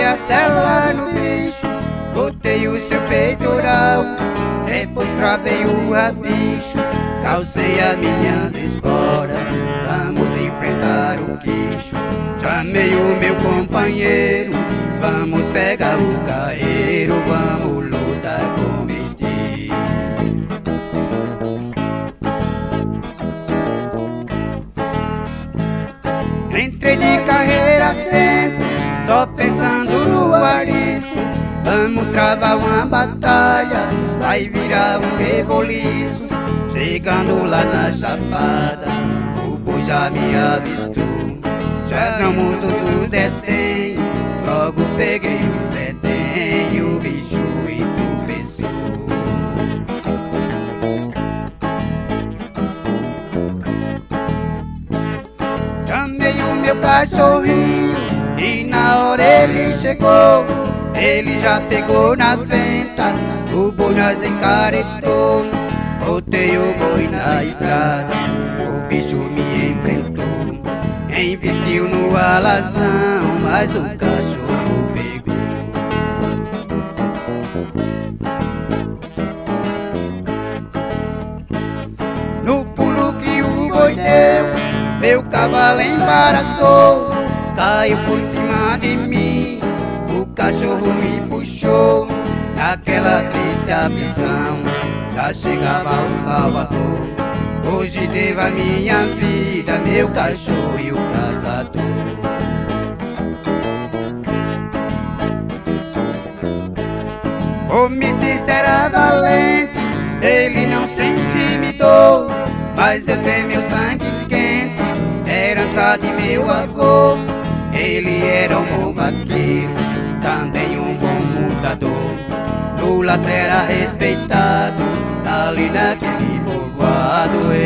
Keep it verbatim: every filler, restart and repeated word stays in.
a cela no bicho, botei o seu peitoral, depois travei o rabicho, calcei as minhas esporas, vamos enfrentar o quicho. Chamei o meu companheiro, vamos pegar o carreiro, vamos lutar com este. Entrei de carreira dentro, só pensando no arisco. Vamos travar uma batalha, vai virar um reboliço. Chegando lá na chapada, o boi já me avistou. Chamamos todo detém, logo peguei o setém e o bicho entropeçou. Chamei o meu cachorrinho e na hora ele chegou. Ele já pegou na venta, o boi nós encaretou. Botei o boi na estrada, o bicho me enfrentou. Investiu no alazão, mas o cachorro pegou. No pulo que o boi deu, meu cavalo embaraçou, caiu por cima de mim, o cachorro me puxou. Naquela triste aflição, já chegava ao Salvador. Hoje devo a minha vida, meu cachorro e o caçador. O Mistis era valente, ele não se intimidou, mas eu tenho meu sangue quente, herança de meu avô. Ele era um bom vaqueiro, também um bom montador. Lula era respeitado, ali naquele povoado